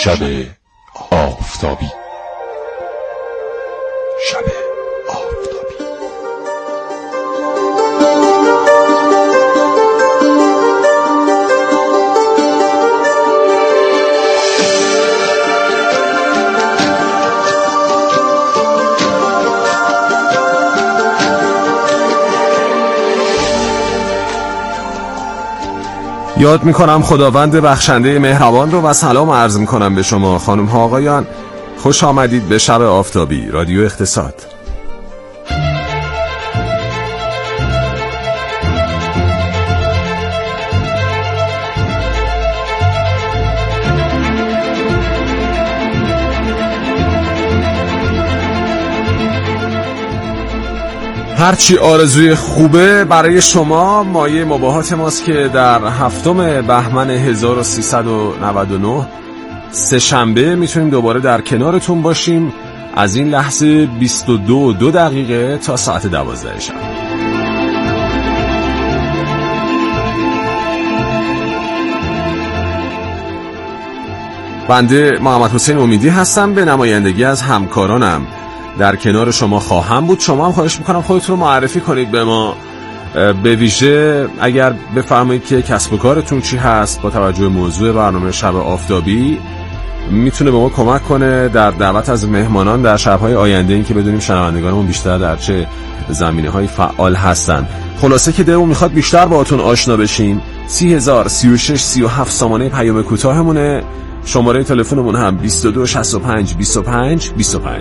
شب آفتابی. شب آفتابی. یاد میکنم خداوند بخشنده مهربان رو و سلام عرض میکنم به شما خانم ها آقایان. خوش آمدید به شب آفتابی، رادیو اقتصاد. هرچی آرزوی خوبه برای شما مایه مباهات ماست که در 7 بهمن 1399 سه شنبه میتونیم دوباره در کنارتون باشیم از این لحظه 22:02 تا ساعت 12 شب. بنده محمد حسین امیدی هستم، به نمایندگی از همکارانم در کنار شما خواهم بود. شما هم خواهش میکنم خودتون رو معرفی کنید به ما، به ویژه اگر بفرمایید که کسب و کارتون چی هست. با توجه به موضوع برنامه شب آفتابی میتونه به ما کمک کنه در دعوت از مهمانان در شب‌های آینده، این که بدونیم شنوندگانمون بیشتر در چه زمینه‌های فعال هستن. خلاصه که دلمون میخواد بیشتر باهاتون آشنا بشیم. 30,036 37 سامانه پیام کوتاهمونه، شماره تلفنمون هم 22 65 25 25.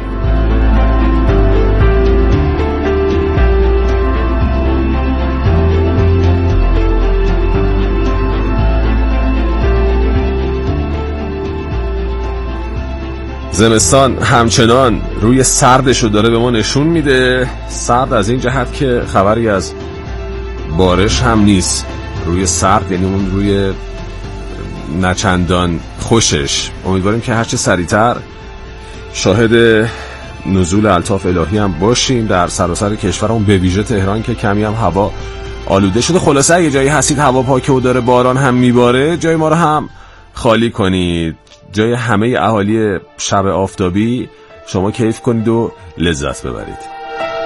زمستان همچنان روی سردشو داره به ما نشون میده. سرد از این جهت که خبری از بارش هم نیست. روی سرد یعنی اون روی نچندان خوشش. امیدواریم که هرچه سریعتر شاهد نزول الطاف الهی هم باشیم در سراسر کشورمون، به ویژه تهران که کمی هم هوا آلوده شده. خلاصه اگه جایی هستید هوا پاکه و داره باران هم میباره، جای ما رو هم خالی کنید، جای همه اهالی شب آفتابی شما کیف کنید و لذت ببرید.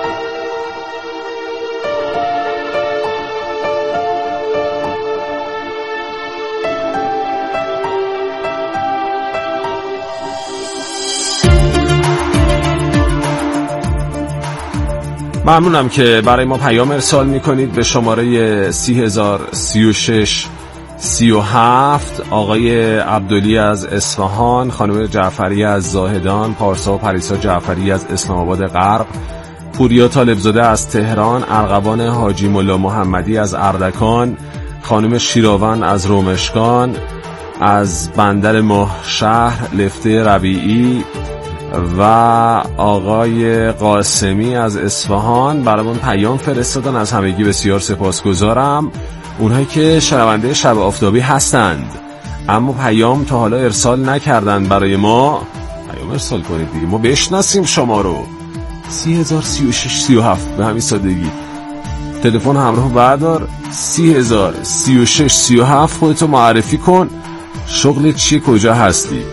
ممنونم که برای ما پیام ارسال میکنید به شماره 30,036 37. آقای عبدلی از اصفهان، خانم جعفری از زاهدان، پارسا و پریسا جعفری از اسلام آباد غرب، پوریا طالبزاده از تهران، ارغوان حاجی مولا محمدی از اردکان، خانم شیراون از رومشکان، از بندر ماه شهر لفته ربیعی و آقای قاسمی از اصفهان برامون پیام فرستادن. از همگی بسیار سپاسگزارم. اونهایی که شنونده شب آفتابی هستند اما پیام تا حالا ارسال نکردن برای ما، پیام ارسال کنید دیگه، ما بشناسیم شما رو. 30,036 37 به همین سادگی. تلفن همراه بردار، 30,036 37. خودتو معرفی کن، شغل چی، کجا هستی.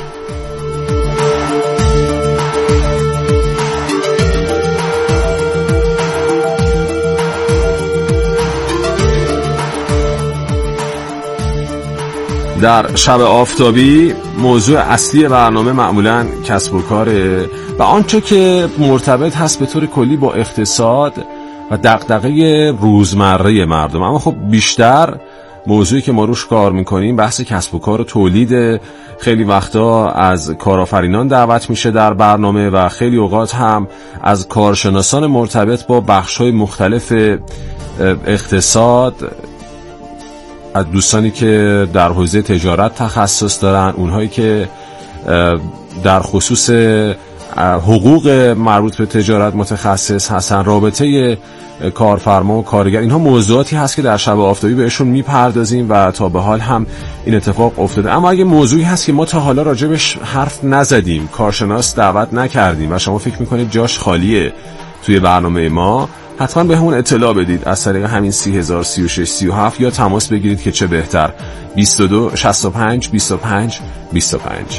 در شب آفتابی موضوع اصلی برنامه معمولاً کسب و کاره و آنچه که مرتبط هست به طور کلی با اقتصاد و دغدغه روزمره مردم. اما خب بیشتر موضوعی که ما روش کار میکنیم بحث کسب و کار و تولید. خیلی وقتا از کارآفرینان دعوت میشه در برنامه و خیلی اوقات هم از کارشناسان مرتبط با بخش‌های مختلف اقتصاد، از دوستانی که در حوزه تجارت تخصص دارن، اونهایی که در خصوص حقوق مربوط به تجارت متخصص هستن، رابطه کارفرما و کارگر. اینها موضوعاتی هست که در شب آفتابی بهشون میپردازیم و تا به حال هم این اتفاق افتاده. اما اگه موضوعی هست که ما تا حالا راجبش حرف نزدیم، کارشناس دعوت نکردیم و شما فکر میکنید جاش خالیه توی برنامه ما، حتما به همون اطلاع بدید از طریق همین 30,000 36 37 یا تماس بگیرید که چه بهتر 22 65 25 25.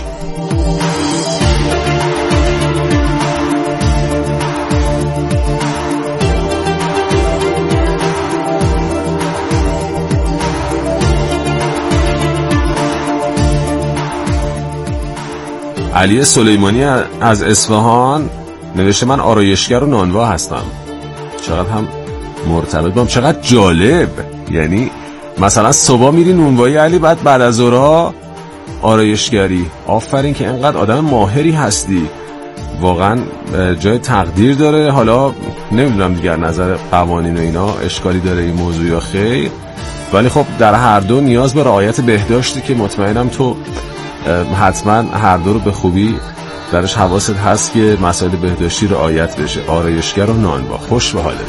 علی سلیمانی از اصفهان نوشته من آرایشگر و نانوا هستم. چقدر هم مرتبط بام، چقدر جالب. یعنی مثلا صبح میری نونوایی علی، بعد از ظهرها آرایشگری. آفرین که اینقدر آدم ماهری هستی، واقعا جای تقدیر داره. حالا نمیدونم دیگر نظر قوانین و اینا اشکالی داره این موضوع یا خیر، ولی خب در هر دو نیاز به رعایت بهداشتی که مطمئنم تو حتما هر دو رو به خوبی درش حواست هست که مسائل بهداشتی رعایت بشه. آرایشگر و نانوا، خوش به حالت.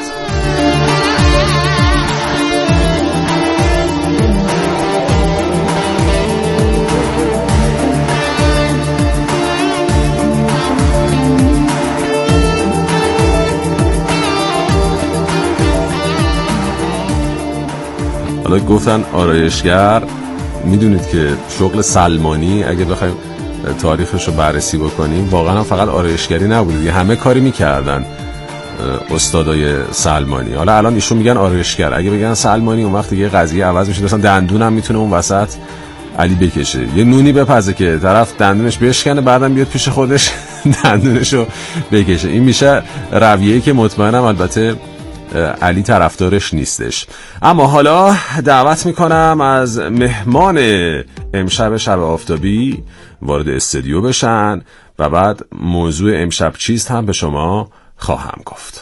حالا گفتن آرایشگر، میدونید که شغل سلمانی اگه بخوایم تاریخش رو بررسی بکنیم واقعا فقط آرایشگری نبوده، همه کاری میکردن استادای سلمانی. حالا الان ایشون میگن آرایشگر، اگه بگن سلمانی اون وقت یه قضیه عوض میشه. مثلا دندونم میتونه اون وسط علی بکشه، یه نونی بپزه که طرف دندونش بشکنه، بعدم بیاد پیش خودش دندونشو بکشه. این میشه رویه‌ای که مطمئنم البته علی طرفدارش نیستش. اما حالا دعوت میکنم از مهمان امشب شب آفتابی وارد استودیو بشن و بعد موضوع امشب چیست هم به شما خواهم گفت.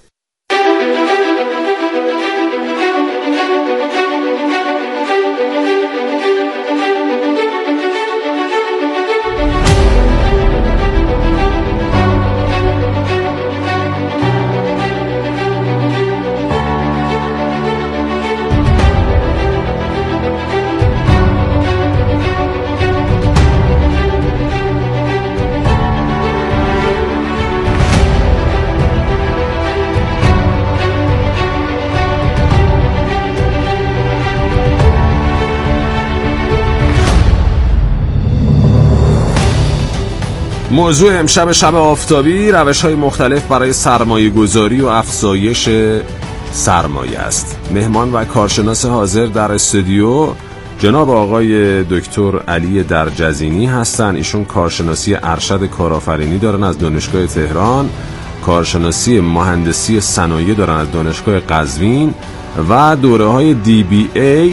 موضوع امشب شب آفتابی روش‌های مختلف برای سرمایه گذاری و افزایش سرمایه است. مهمان و کارشناس حاضر در استودیو جناب آقای دکتر علی درجزینی هستند. ایشون کارشناسی ارشد کارآفرینی دارن از دانشگاه تهران، کارشناسی مهندسی صنایع دارن از دانشگاه قزوین و دوره‌های DBA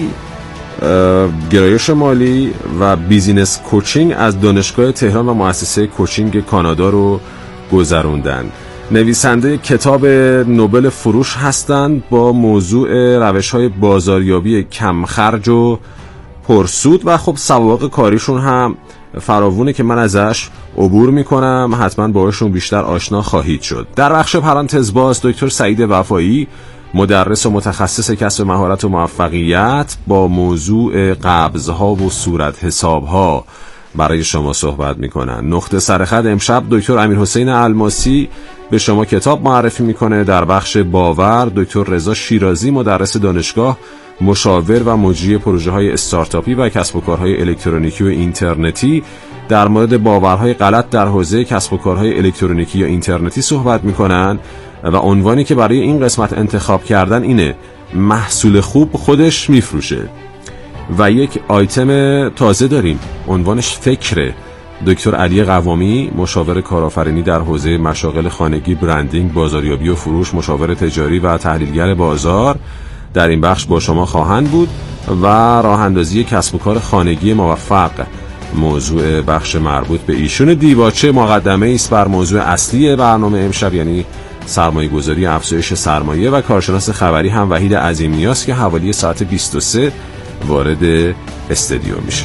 گرایش مالی و بیزینس کوچینگ از دانشگاه تهران و مؤسسه کوچینگ کانادا رو گذروندن. نویسنده کتاب نوبل فروش هستند با موضوع روش‌های بازاریابی کمخرج و پرسود و خب سوابق کاریشون هم فراوونه که من ازش عبور میکنم، حتما باهاشون بیشتر آشنا خواهید شد. در بخش پرانتز باز دکتر سعید وفایی مدرس و متخصص کسب مهارت و موفقیت با موضوع قبض‌ها و صورت حساب‌ها برای شما صحبت میکنن. نقطه سرخط امشب دکتر امیرحسین الماسی به شما کتاب معرفی میکنه. در بخش باور دکتر رضا شیرازی مدرس دانشگاه، مشاور و مجری پروژه‌های استارتاپی و کسب و کارهای الکترونیکی و اینترنتی در مورد باورهای غلط در حوزه کسب و کارهای الکترونیکی یا اینترنتی صحبت میکنن و عنوانی که برای این قسمت انتخاب کردن اینه: محصول خوب خودش میفروشه. و یک آیتم تازه داریم عنوانش فکره. دکتر علی قوامی مشاور کارآفرینی در حوزه مشاغل خانگی، برندینگ، بازاریابی و فروش، مشاور تجاری و تحلیلگر بازار در این بخش با شما خواهند بود و راه اندازی کسب و کار خانگی موفق موضوع بخش مربوط به ایشون. دیباچه مقدمه است بر موضوع اصلی برنامه امشب، یعنی سرمایه گذاری، افزایش سرمایه، و کارشناس خبری هم وحید عظیم نیاز که حوالی ساعت 23 وارد استودیو میشه.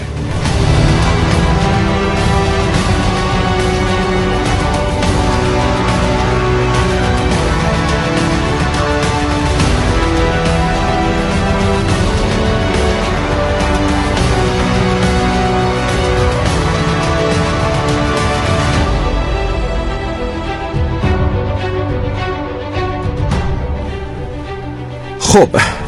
خب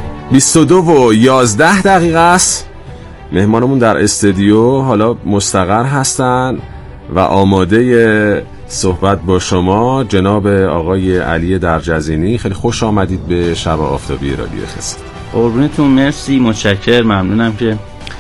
22:11 است. مهمانمون در استودیو حالا مستقر هستن و آماده صحبت با شما. جناب آقای علی درجزینی، خیلی خوش آمدید به شب آفتابی رادیو خست. قربونتون، مرسی، متشکر، ممنونم که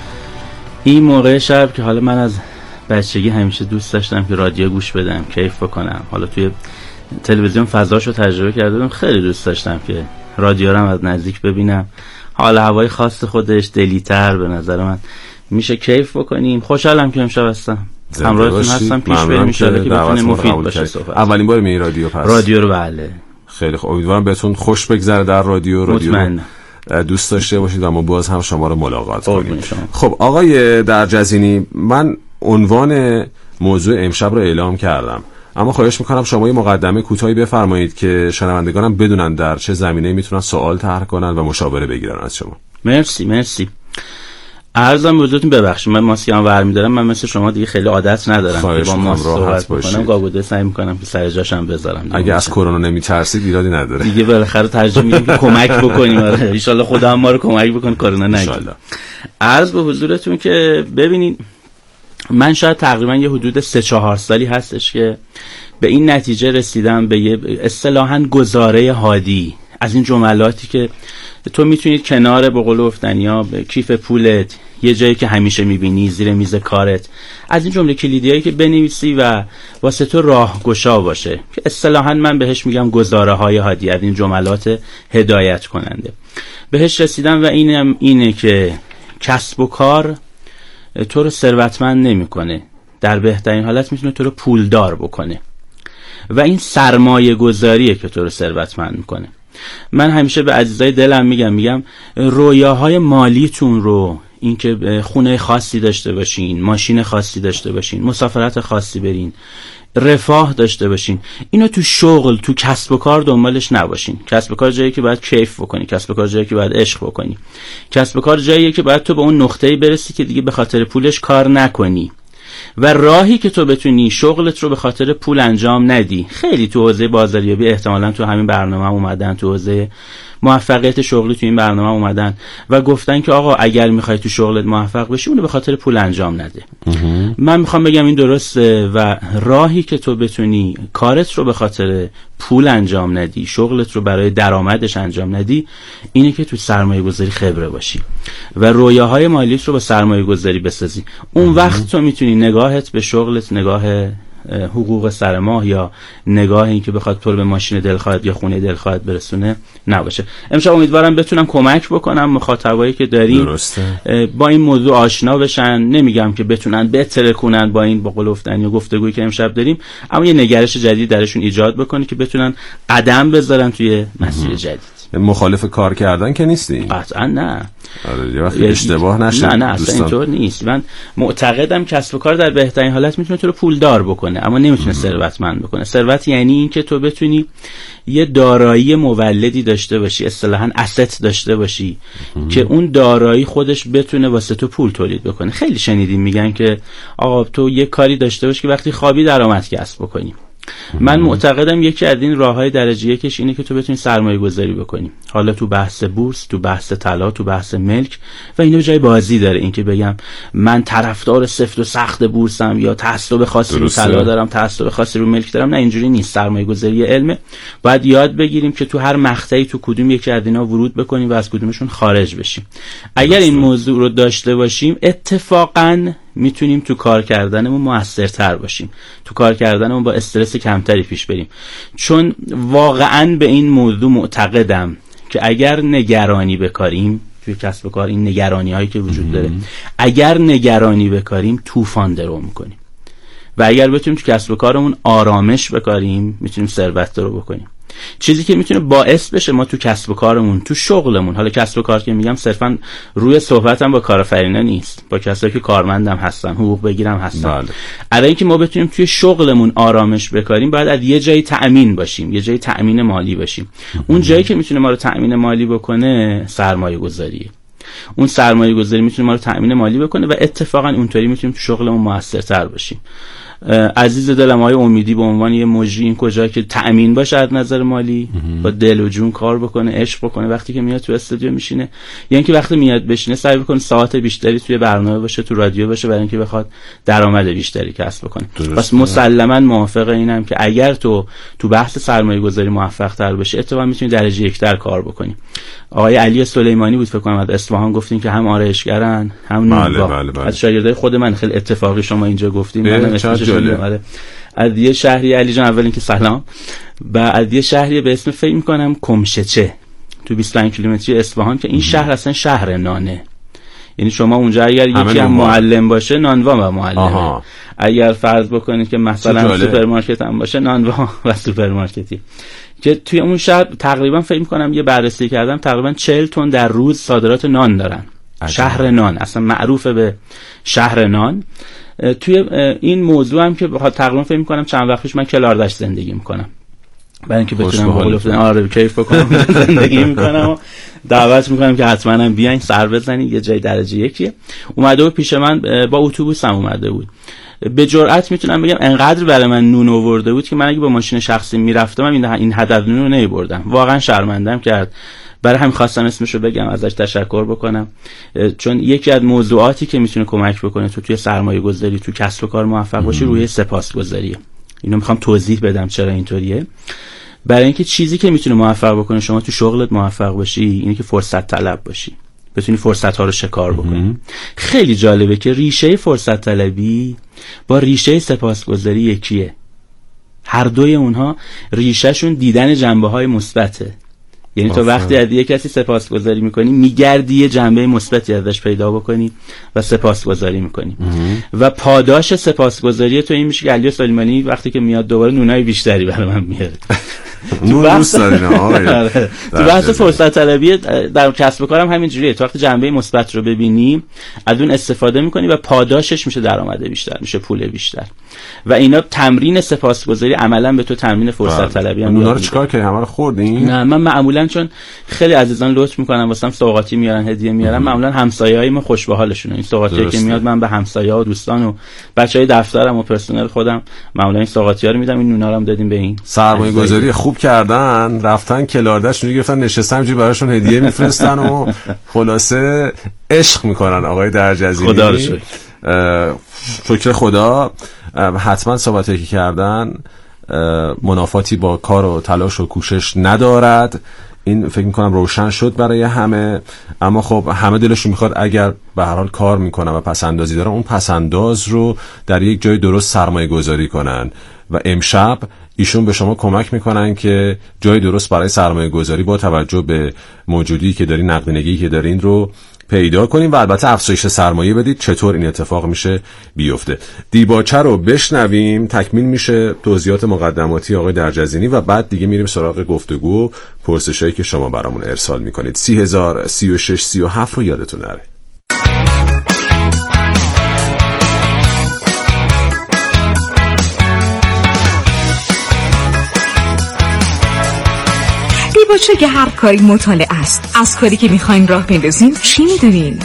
این موقع شب که حالا من از بچگی همیشه دوست داشتم که رادیو گوش بدم، کیف بکنم. حالا توی تلویزیون فضاشو تجربه کردم، خیلی دوست داشتم که رادیو رو از نزدیک ببینم. حالا هوای خاص خودش، دلیتر به نظر من میشه کیف بکنیم. خوشحالم که امشب هستم، همراهتون هستم. پیش بریم ان شاءالله که بتونه مفید باشه صحبت. اولین بار می رادیو پس رادیو رو بله. خیلی خوب، امیدوارم بهتون خوش بگذره در رادیو دوست داشته باشید و ما باز هم شما رو ملاقات کنیم. خب آقای درجزینی، من عنوان موضوع امشب رو اعلام کردم، اما خواهش میکنم شما یه مقدمه کوتاهی بفرمایید که شنوندگانم بدونن در چه زمینه‌ای میتونن سوال طرح کنن و مشاوره بگیرن از شما. مرسی. عرضم بزرگتون ببخشید، من ماسکم برمی‌دارم. من مثل شما دیگه خیلی عادت ندارم که با ماسک صحبت کنم. گاگوده سعی می‌کنم که سر جاشم بذارم. اگه از کرونا نمی‌ترسید ایرادی نداره. دیگه بالاخره ترجیح میدیم که کمک بکنیم. آره ان شاءالله خدا هم ما رو کمک بکنه کرونا نگیره. عرض به حضورتون که ببینید، من شاید تقریبا یه حدود 3-4 سالی هستش که به این نتیجه رسیدم، به یه اصطلاحاً گزاره هادی از این جملاتی که تو میتونید کنار به قول گفتنیا به کیف پولت، یه جایی که همیشه میبینی، زیر میز کارت، از این جمله کلیدیایی که بنویسی و واسه تو راهگشا باشه، که اصطلاحاً من بهش میگم گزاره های هادی، از این جملات هدایت کننده. بهش رسیدم و اینه که کسب و کار تو رو ثروتمند نمیکنه، در بهترین حالت میتونه تو رو پولدار بکنه و این سرمایه گذاریه که تو رو ثروتمند میکنه. من همیشه به عزیزای دلم میگم رویاهای مالیتون رو، این که خونه خاصی داشته باشین، ماشین خاصی داشته باشین، مسافرت خاصی برین، رفاه داشته باشین، اینو تو شغل، تو کسب و کار دنبالش نباشین. کسب و کار جایی که باید کیف بکنی، کسب و کار جایی که باید عشق بکنی، کسب و کار جایی که باید تو به اون نقطه‌ای برسی که دیگه به خاطر پولش کار نکنی و راهی که تو بتونی شغلت رو به خاطر پول انجام ندی. خیلی تو حوزه بازاریابی احتمالاً تو همین برنامه اومدن، تو حوزه موفقیت شغلی تو این برنامه اومدن و گفتن که آقا اگر میخوای تو شغلت موفق بشی اونو به خاطر پول انجام نده. من میخوام بگم این درسته و راهی که تو بتونی کارت رو به خاطر پول انجام ندی، شغلت رو برای درآمدش انجام ندی، اینه که تو سرمایه گذاری خبره باشی و رویاهای مالیت رو با سرمایه گذاری بسازی. اون وقت تو میتونی نگاهت به شغلت نگاه حقوق سر ماه یا نگاه این که بخواد تو رو به ماشین دلخواهت یا خونه دلخواهت برسونه نباشه. امشب امیدوارم بتونم کمک بکنم مخاطبایی که داریم با این موضوع آشنا بشن. نمیگم که بتونن بهتر کنن با این با قلوفتنی و گفتگویی که امشب داریم، اما یه نگرش جدید درشون ایجاد بکنه که بتونن قدم بذارن توی مسیر جدید. مخالف کار کردن که نیستی؟ قطعا نه. یه وقتی اشتباه نشه. نه اصلا اینطور نیست. من معتقدم کسب و کار در بهترین حالت میتونه تو رو پولدار بکنه، اما نمیتونه ثروتمند بکنه. ثروت یعنی این که تو بتونی یه دارایی مولدی داشته باشی، اصطلاحاً asset داشته باشی که اون دارایی خودش بتونه واسه تو پول تولید بکنه. خیلی شنیدیم میگن که آقا تو یه کاری داشته باش که وقتی خوابی درآمد کسب بکنی. من معتقدم یکی از این راههای درجه یکش اینه که تو بتونی سرمایه گذاری بکنی، حالا تو بحث بورس، تو بحث طلا، تو بحث ملک، و اینو جای بازی داره. این که بگم من طرفدار سفت و سخت بورسم یا تعصب خاصی رو طلا دارم، تعصب خاصی رو ملک دارم، نه اینجوری نیست. سرمایه گذاری علمه، باید یاد بگیریم که تو هر مقطعی تو کدوم یکی از اینا ورود بکنیم و از کدومشون خارج بشیم. اگر این موضوع رو داشته باشیم اتفاقاً میتونیم تو کار کردنمون موثرتر باشیم، تو کار کردنمون با استرس کمتری پیش بریم. چون واقعاً به این موضوع معتقدم که اگر نگرانی بکاریم توی کسب و کار، این نگرانی هایی که وجود داره، اگر نگرانی بکاریم طوفان درو میکنیم و اگر بتونیم تو کسب و کارمون آرامش بکاریم میتونیم ثروت درو بکنیم. چیزی که میتونه باعث بشه ما تو کسب و کارمون، تو شغلمون، حالا کسب و کار که میگم صرفا روی صحبتم با کارآفرینا نیست، با کسایی که کارمندم هستن، حقوق بگیرم هستن. برای اینکه ما بتونیم توی شغلمون آرامش بکاریم باید از یه جایی تأمین باشیم، یه جایی تأمین مالی باشیم. اون جایی که میتونه ما رو تأمین مالی بکنه سرمایه گذاریه. اون سرمایه گذاری میتونه ما رو تأمین مالی بکنه و اتفاقا اونطوری میتونیم تو شغلمون موثرتر باشیم. عزیز دلم آقای امیدی به عنوان یه مجری این کجا که تأمین باشه از نظر مالی، با دل و جون کار بکنه، عشق بکنه وقتی که میاد تو استودیو میشینه، یعنی که وقتی میاد بشینه سعی بکنه ساعت بیشتری توی برنامه باشه، تو رادیو باشه، برای اینکه بخواد درآمد بیشتری کسب کنه. پس مسلما موافق اینم که اگر تو بحث سرمایه‌گذاری موفق‌تر بشی اتفاقا میتونی درجه یکتر کار بکنی. آقای علی سلیمانی بود فکر کنم از اصفهان گفتین که هم آرایشگرن هم بله. از شاگردای خود من خیلی اتفاقی شما اینجا گفتین، منم اسمش از یه شهری علی جان اول اینکه سلام، بعد یه شهری به اسم فکر می‌کنم کمشچه تو 25 کیلومتری اصفهان که این شهر اصلا شهر نانه، یعنی شما اونجا اگر یکی هم معلم باشه نانوا و معلمه، اگر فرض بکنید که مثلا سوپرمارکت هم باشه نانوا و سوپرمارکتی، که توی اون شهر تقریبا فکر می‌کنم یه بررسی کردم تقریبا 40 تن در روز صادرات نان دارن. شهر نان اصلا معروفه به شهر نان. توی این موضوع هم که تقریبا فکر می‌کنم چند وقت پیش من کلاردش زندگی می‌کنم برای اینکه بتونم بقول کیف بکنم زندگی می‌کنم و دعوت می‌کنم که حتما هم بیاین سر بزنید، یه جای درجه یکیه. اومده بود پیش من با اتوبوسم اومده بود، به جرئت میتونم بگم انقدر برای من نون آورده بود که من اگه با ماشین شخصی میرفتم این حدد نون رو نمیبردم، واقعا شرمندم کرد. برای همین خواستم اسمشو بگم، ازش تشکر بکنم، چون یکی از موضوعاتی که میتونه کمک بکنه توی سرمایه گذاری تو کسب و کار موفق باشی روی سپاسگزاریه. اینو میخوام توضیح بدم چرا اینطوریه. برای اینکه چیزی که میتونه موفق بکنه شما تو شغلت موفق باشی اینه که فرصت طلب باشی، بتونی فرصت ها رو شکار بکنی. خیلی جالبه که ریشه فرصت طلبی با ریشه سپاسگزاری یکیه، هر دوی اونها ریشهشون دیدن جنبه های مثبته. یعنی تو وقتی از یک کسی سپاسگزاری میکنی میگردی یه جنبه مثبتی ازش پیدا بکنی و سپاسگزاری میکنی و پاداش سپاسگزاری تو این میشه که علی سلیمانی وقتی که میاد دوباره نونای بیشتری برای من میاره. تو بحث تو بحث فرصت طلبی در کسب و کارم همین جوریه، تو وقتی جنبه مثبت رو ببینی از اون استفاده میکنی و پاداشش میشه درآمد بیشتر، میشه پول بیشتر و اینا تمرین سپاسگزاری عملا به تو تمرین فرصت طلبی هم. اونا رو چیکار کردی؟ همه رو خوردین؟ نه من معمولا چون خیلی عزیزان لطف میکنن واسم سوغاتی میارن، هدیه میارن، معمولا همسایه‌های ما خوش به حالشونه. این سوغاتی که میاد من به همسایه‌ها و دوستان و بچهای دفترم و پرسنل خودم معمولا این سوغاتی‌ها رو میدم. این نونا رو هم دادیم به این سرمایه‌گذاری خوب کردن، رفتن کلاردش رو گرفتن نشستن همینجوری براشون هدیه میفرستن و خلاصه عشق میکنن. آقای درجزیری خدا رو شکر، شکر خدا، حتما صحبتی که کردن منافاتی با کار و تلاش و کوشش ندارد. این فکر میکنم روشن شد برای همه. اما خب همه دلشون میخواد اگر به هر حال کار میکنن و پسندازی دارن اون پسنداز رو در یک جای درست سرمایه گذاری کنن و امشب ایشون به شما کمک میکنن که جای درست برای سرمایه گذاری با توجه به موجودی که دارین، نقدینگی که دارین رو پیدا کنیم و البته افزایش سرمایه بدید. چطور این اتفاق میشه بیفته؟ دیباچه رو بشنویم، تکمیل میشه توضیحات مقدماتی آقای درجزینی و بعد دیگه میریم سراغ گفتگو و پرسشایی که شما برامون ارسال میکنید. 30,000 36 37 رو یادتون نره. دیباچه که هر کاری مطالعه است. از کاری که میخواین راه بندازین چی میدونین؟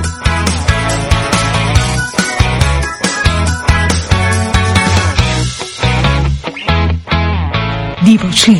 دیباچه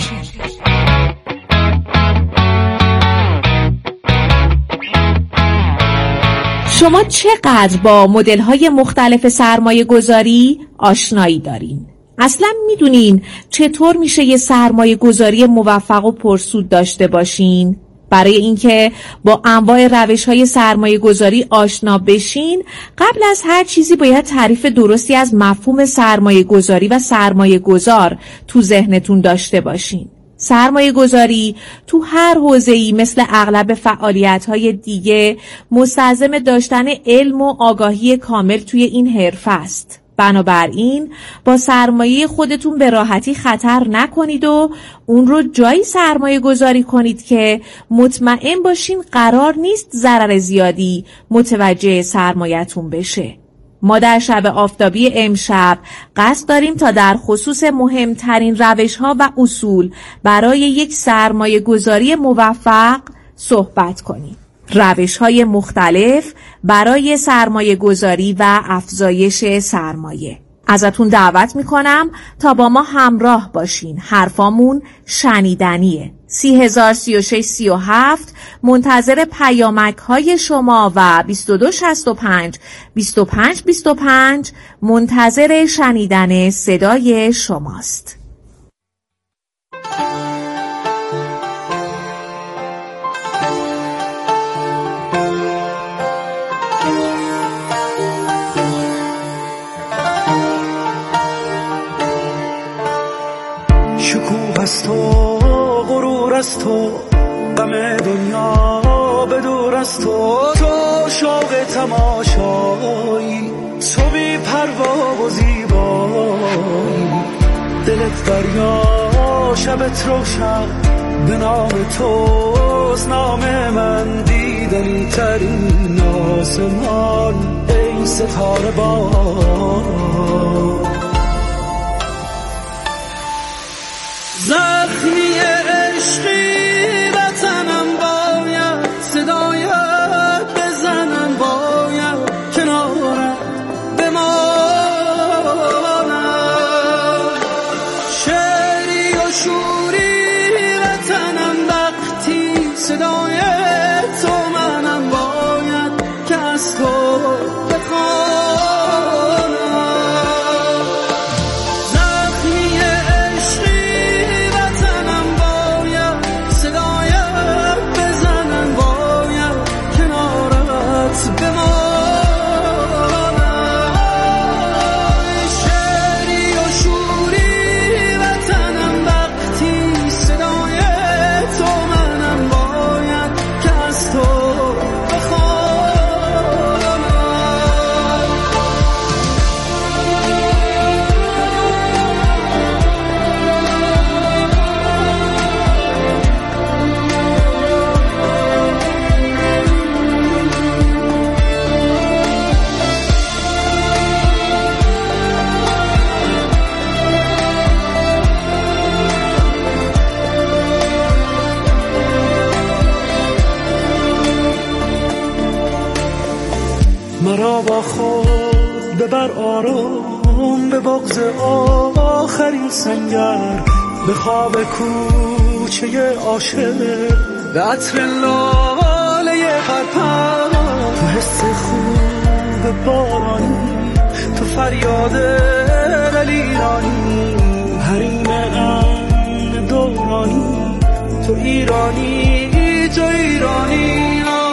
شما چقدر با مدل‌های مختلف سرمایه گذاری آشنایی دارین؟ اصلا میدونین چطور میشه یه سرمایه گذاری موفق و پرسود داشته باشین؟ برای اینکه با انواع روش‌های سرمایه گذاری آشنا بشین، قبل از هر چیزی باید تعریف درستی از مفهوم سرمایه گذاری و سرمایه گذار تو ذهنتون داشته باشین. سرمایه گذاری تو هر حوزه‌ای مثل اغلب فعالیت‌های دیگه مستلزم داشتن علم و آگاهی کامل توی این حرفه است. بنابراین با سرمایه خودتون به راحتی خطر نکنید و اون رو جایی سرمایه گذاری کنید که مطمئن باشین قرار نیست ضرر زیادی متوجه سرمایه‌تون بشه. ما در شب آفتابی امشب قصد داریم تا در خصوص مهمترین روش‌ها و اصول برای یک سرمایه گذاری موفق صحبت کنیم. روش‌های مختلف برای سرمایه گذاری و افزایش سرمایه. ازتون دعوت میکنم تا با ما همراه باشین. حرفامون شنیدنیه. 30,036,37 منتظر پیامک های شما و 2265 2525 منتظر شنیدن صدای شماست. شکوه است و غرور است و غم دنیا به دور است و تو شوق تماشایی، تو بی پروا و زیبایی، دلت دریا شبت روشن، به نام توست نام من، دیدنی ترین آسمان ای ستاره بار. زخمی عشقی وطنم باید صدایت بزنم، باید کنارت بمانم، شعری و شوری وطنم وقتی صدای تو منم، باید که از تو مرا با خود ببر آرام به بغض آخرین سنگر، به خواب کوچه عاشق، به عطر لاله پرپر، تو حس خوب بارانی، تو فریاد دلیرانی، حریم امن دورانی، تو ایرانی تو ایرانی.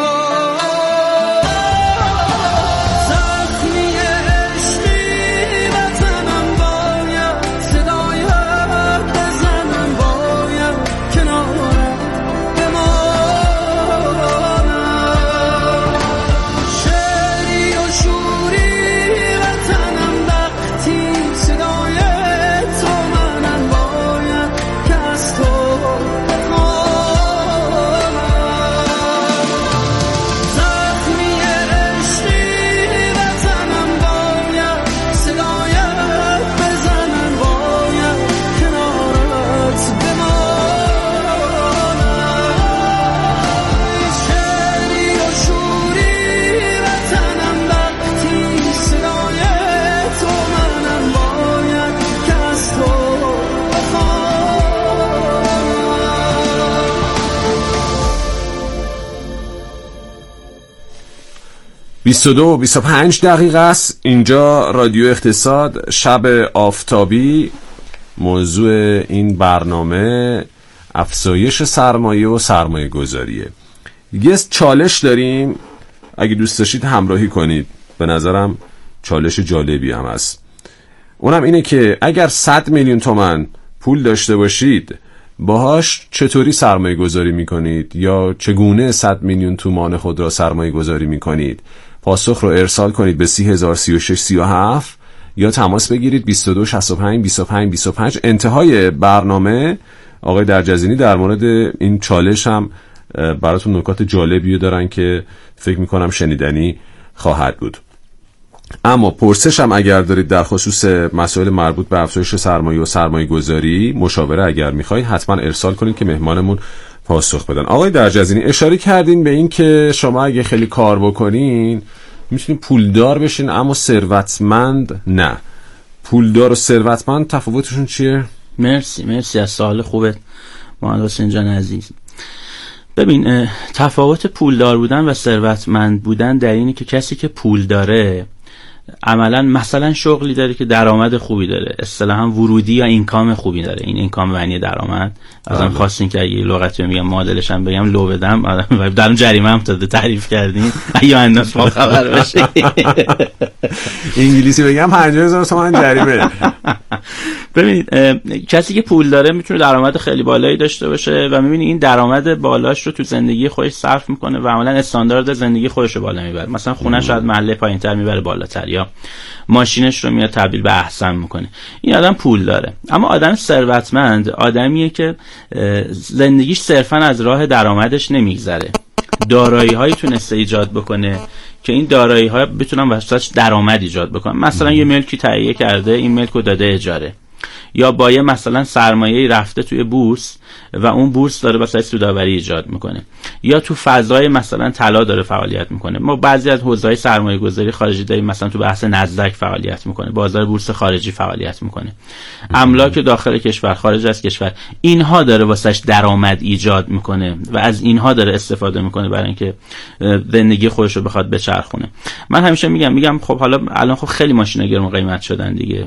و 25 دقیقه است. اینجا رادیو اقتصاد، شب آفتابی. موضوع این برنامه افزایش سرمایه و سرمایه گذاریه. یه چالش داریم، اگه دوست داشتید همراهی کنید، به نظرم چالش جالبی هم است. اونم اینه که اگر 100 میلیون تومان پول داشته باشید، باهاش چطوری سرمایه گذاری میکنید یا چگونه 100 میلیون تومان خود را سرمایه گذاری میکنید؟ پاسخ رو ارسال کنید به 30,036,37 یا تماس بگیرید 22 65 25 25. انتهای برنامه آقای درجزینی در مورد این چالش هم براتون نکات جالبی دارن که فکر میکنم شنیدنی خواهد بود. اما پرسش هم اگر دارید در خصوص مسائل مربوط به افزایش سرمایه و سرمایه گذاری، مشاوره اگر میخواید حتما ارسال کنید که مهمانمون پاسخ بدن. آقای درجزینی اشاره کردین به این که شما اگه خیلی کار بکنین میتونین پولدار بشین اما ثروتمند نه. پولدار و ثروتمند تفاوتشون چیه؟ مرسی از سوال خوبت محمد حسین جان عزیز. ببین، تفاوت پولدار بودن و ثروتمند بودن در اینه که کسی که پول داره عملا مثلا شغلی داره که درآمد خوبی داره، اصطلاحاً ورودی یا اینکام خوبی داره. این اینکام معنی درآمد. ازم خواستین که اگه لغتی میگم معادلش هم بگم لو بدم، درم جریمه هم داده تعریف کردین اگه الناس با خبر باشه. انگلیسی بگم 50,000 تومان جریمه. ببینید، کسی که پول داره میتونه درآمد خیلی بالایی داشته باشه و میبینی این درآمد بالاش رو تو زندگی خودش صرف میکنه و عملا استاندارد زندگی خودش رو بالا میبره. مثلا خونه شاید محله پایینتر میبره بالاتر، یا ماشینش رو میاد تبدیل به احسن میکنه. این آدم پول داره. اما آدم ثروتمند آدمیه که زندگیش صرفا از راه درآمدش نمیگذره، دارایی هایی تونسته ایجاد بکنه که این دارایی ها بتونن واسش درآمد ایجاد بکنن. مثلا یه ملکی تهیه کرده، این ملک رو داده اجاره، یا با یه مثلا سرمایه‌ای رفته توی بورس و اون بورس داره واسه سودآوری ایجاد میکنه، یا تو فضای مثلا طلا داره فعالیت میکنه. ما بعضی از حوزه‌های سرمایه‌گذاری خارجی داریم، مثلا تو بحث نزدک فعالیت میکنه، بازار بورس خارجی فعالیت میکنه، املاک داخل کشور، خارج از کشور، اینها داره واسش درآمد ایجاد میکنه و از اینها داره استفاده میکنه برای اینکه زندگی خودش رو بخواد بچرخونه. من همیشه میگم خب حالا الان خب خیلی ماشینا گرون قیمت شدن دیگه.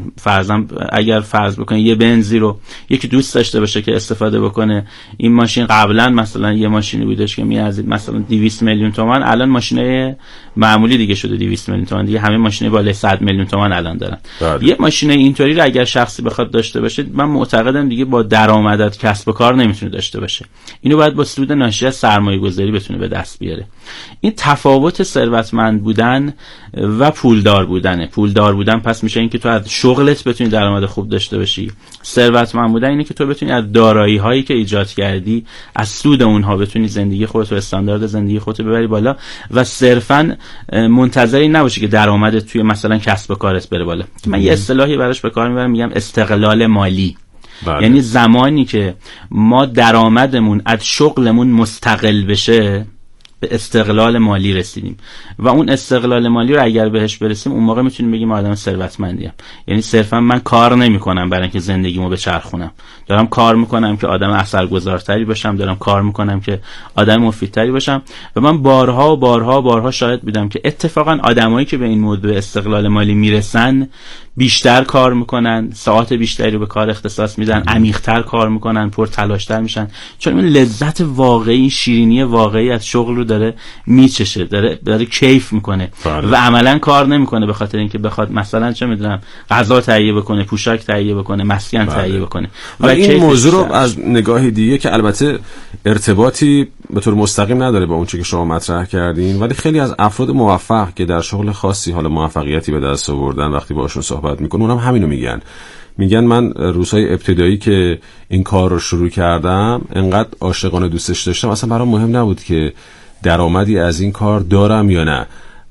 اگر فرض بکنید یه بنزی رو یکی دوست داشته باشه که استفاده بکنه، این ماشین قبلا مثلا یه ماشینی بودش که میارزید مثلا 200 میلیون تومان، الان ماشینه معمولی دیگه شده 200 میلیون تومان دیگه. همه ماشینه بالای 100 میلیون تومان الان دارن. یه ماشینه اینطوری رو اگر شخصی بخواد داشته باشه، من معتقدم دیگه با درآمدات کسب و کار نمیتونه داشته باشه. اینو باید با سود ناشی از سرمایه‌گذاری بتونه به دست بیاره. این تفاوت ثروتمند بودن و پولدار بودنه. پولدار بودن پس میشه اینکه تو از شغلت بتونی درآمد خوب داشته باشی. ثروتمند بودن اینه که تو بتونی از دارایی هایی که ایجاد کردی، از سود اونها بتونی زندگی خودت و استاندارد زندگی خودت ببری بالا و صرفاً منتظری نباشی که درآمدت توی مثلا کسب و کارت بره بالا. من یه اصطلاحی براش به کار میبرم، میگم استقلال مالی. یعنی زمانی که ما درآمدمون از شغلمون مستقل بشه، به استقلال مالی رسیدیم. و اون استقلال مالی رو اگر بهش برسیم، اون موقع میتونیم بگیم آدم ثروتمندیم. یعنی صرفا من کار نمیکنم برای اینکه زندگیمو بچرخونم، دارم کار میکنم که آدم اثرگذارتری باشم، دارم کار میکنم که آدم مفیدتری باشم. و من بارها شاهد بودم که اتفاقا آدمایی که به این موضوع استقلال مالی میرسن بیشتر کار میکنن، ساعت بیشتری رو به کار اختصاص میدن، عمیق‌تر کار میکنن، پرتلاش‌تر میشن، چون اون لذت واقعی، شیرینی واقعی از شغل رو داره میچشه، داره کیف میکنه و عملا کار نمیکنه به خاطر اینکه بخواد مثلا چه میدونم غذا تهیه بکنه، پوشاک تهیه بکنه، مسکن تهیه بکنه. و این موضوع رو از نگاه دیگه که البته ارتباطی به طور مستقیم نداره با اون چیزی که شما مطرح کردین، ولی خیلی از افراد موفق که در شغل خاصی حالا موفقیتی به دست آوردن، وقتی باهاشون صحبت میکنن اونم همینو میگن من روزهای ابتدایی که این کار رو شروع کردم انقدر عاشقانه دوستش داشتم، اصلا برام مهم نبود که درآمدی از این کار دارم یا نه،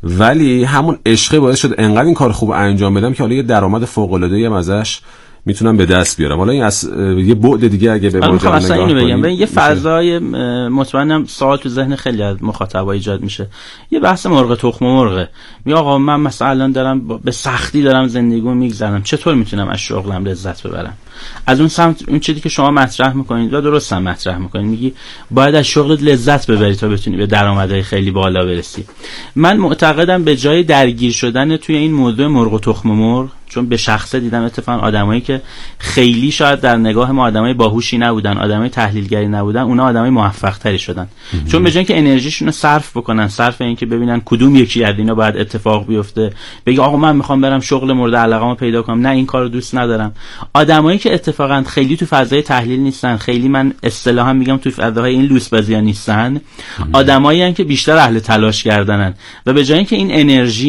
ولی همون عشق باعث شد انقدر این کار خوب انجام بدم که حالا یه درآمد فوق‌العاده‌ای هم ازش میتونم به دست بیارم. حالا این از یه بعد دیگه اگه به ماجرا نگاه کنیم، یه فضای مطمئنم سوال تو ذهن خیلی از مخاطبا ایجاد میشه، یه بحث مرغ تخم مرغه. میگه آقا من مثلا الان دارم به سختی دارم زندگیمو میگذرونم، چطور میتونم از شغلم لذت ببرم؟ از اون سمت اون چیزی که شما مطرح میکنید و درست هم مطرح میکنید، میگی باید از شغلت لذت ببری تا بتونی به درآمدهای خیلی بالا برسی. من معتقدم به جای درگیر شدن توی این موضوع مرغ و تخم مرغ، چون به شخصه دیدم اتفاقا آدمایی که خیلی شاید در نگاه ما آدمای باهوشی نبودن، آدمای تحلیلگری نبودن، اونا آدمای موفق تری شدن. چون به جای اینکه انرژیشون رو صرف بکنن صرف اینکه ببینن کدوم یکی از اینا باید اتفاق بیفته، بگی آقا من میخوام برم شغل مورد علاقه‌مو پیدا کنم، نه این کارو دوست ندارم. آدمایی که اتفاقا خیلی تو فضای تحلیل نیستن، خیلی من اصطلاحا میگم تو فضای این لوس بازی‌ها نیستن، آدمایی ان که بیشتر اهل تلاش کردنن و به جای اینکه این انرژی